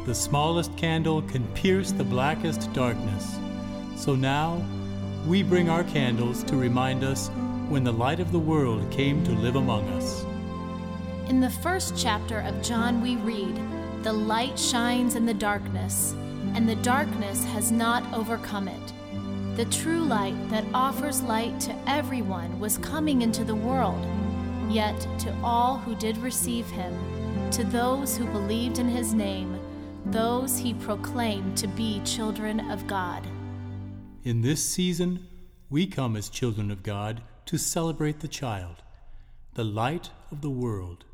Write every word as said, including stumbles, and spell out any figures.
The smallest candle can pierce the blackest darkness. So now, we bring our candles to remind us when the light of the world came to live among us. In the first chapter of John we read, "The light shines in the darkness, and the darkness has not overcome it." The true light that offers light to everyone was coming into the world. Yet to all who did receive him, to those who believed in his name, those he proclaimed to be children of God. In this season, we come as children of God to celebrate the child, the light of the world.